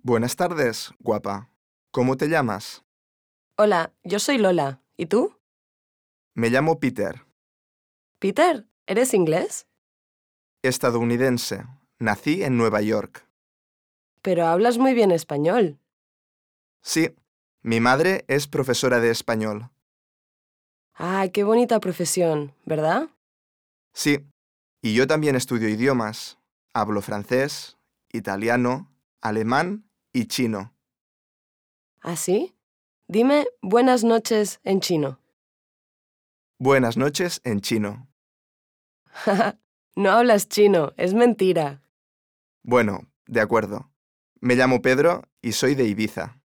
Buenas tardes, guapa. ¿Cómo te llamas? Hola, yo soy Lola. ¿Y tú? Me llamo Peter. Peter, ¿eres inglés? Estadounidense. Nací en Nueva York. Pero hablas muy bien español. Sí, mi madre es profesora de español. ¡Ay, qué bonita profesión! ¿Verdad? Sí, y yo también estudio idiomas. Hablo francés, italiano, alemán y chino. ¿Ah, sí? Dime buenas noches en chino. Buenas noches en chino. No hablas chino, es mentira. Bueno, de acuerdo. Me llamo Pedro y soy de Ibiza.